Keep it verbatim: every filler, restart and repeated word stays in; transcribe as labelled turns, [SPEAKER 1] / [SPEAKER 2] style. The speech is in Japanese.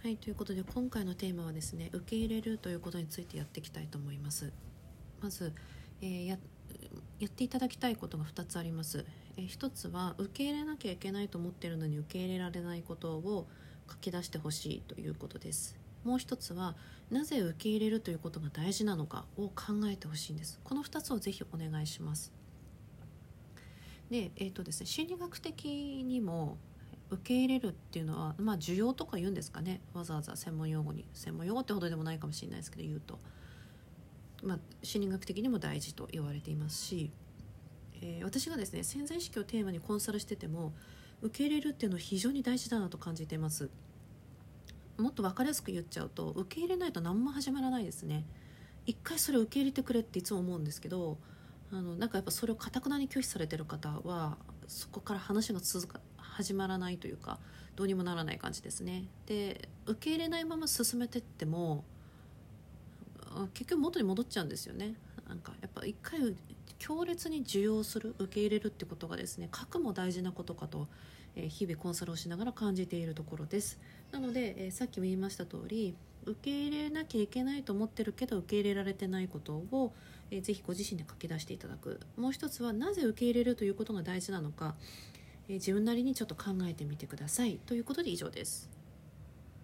[SPEAKER 1] はい、ということで今回のテーマはですね、受け入れるということについてやっていきたいと思います。まず、えー、や, やっていただきたいことがふたつあります。えー、ひとつは受け入れなきゃいけないと思っているのに受け入れられないことを書き出してほしいということです。もう一つはなぜ受け入れるということが大事なのかを考えてほしいんです。このふたつをぜひお願いします。で、えーとですね、心理学的にも受け入れるっていうのは、まあ、需要とか言うんですかね。わざわざ専門用語に専門用語ってほどでもないかもしれないですけど言うと、まあ、心理学的にも大事と言われていますし、えー、私がですね潜在意識をテーマにコンサルしてても受け入れるっていうのは非常に大事だなと感じています。もっと分かりやすく言っちゃうと、受け入れないと何も始まらないですね。一回それを受け入れてくれっていつも思うんですけど、あのなんかやっぱそれを堅くなに拒否されてる方はそこから話が続か始まらないというか、どうにもならない感じですね。で、受け入れないまま進めてっても結局元に戻っちゃうんですよね。なんかやっぱ一回強烈に受容する、受け入れるってことがですね、核も大事なことかと、えー、日々コンサルをしながら感じているところです。なので、えー、さっきも言いました通り、受け入れなきゃいけないと思ってるけど受け入れられてないことを、えー、ぜひご自身で書き出していただく。もう一つはなぜ受け入れるということが大事なのか、えー、自分なりにちょっと考えてみてくださいということで以上です。